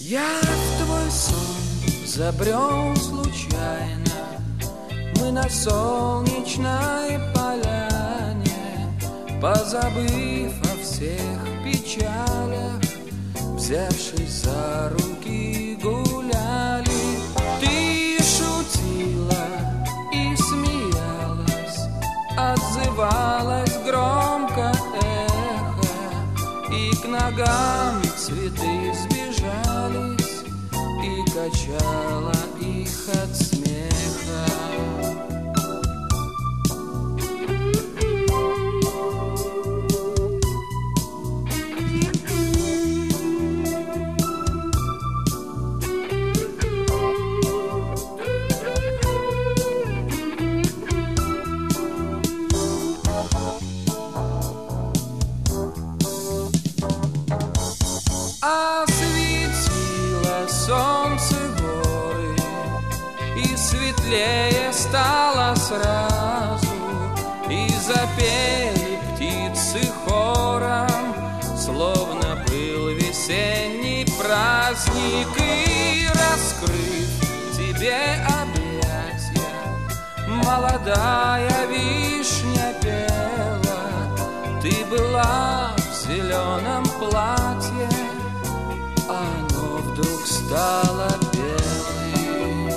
Я в твой сон забрел случайно. Мы на солнечной поляне, позабыв о всех печалях, взявшись за руки, гуляли. Ты шутила и смеялась, отзывалась громко эхо, и к ногам цветы сбежались, и качала их от смеха. Осветило солнце горы, и светлее стало сразу, и запели птицы хором, словно был весенний праздник. И раскрыв тебе объятия, молодая вишня пела. Ты была в зеленом платье, оно вдруг стало белым.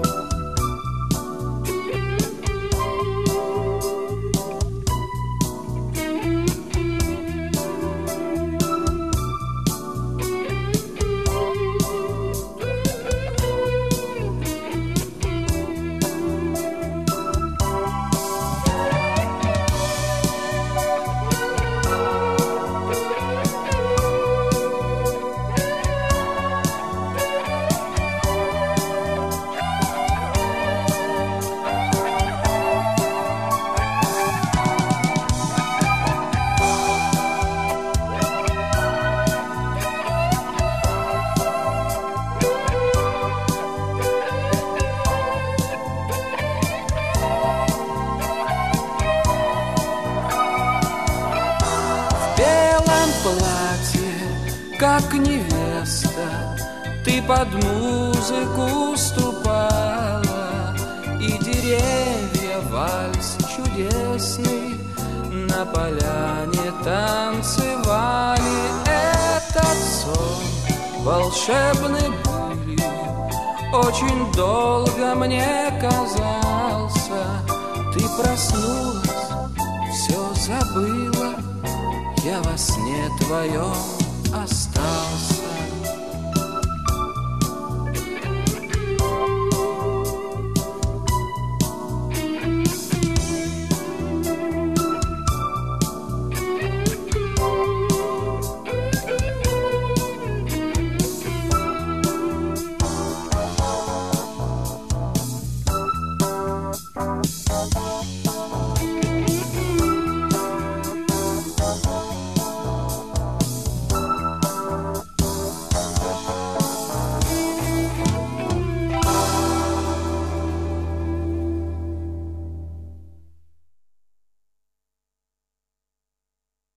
Платье, как невеста, ты под музыку ступала, и деревья вальс чудесный на поляне танцевали. Этот сон волшебный былью очень долго мне казался. Ты проснулась, все забыла, я во сне твоем остался.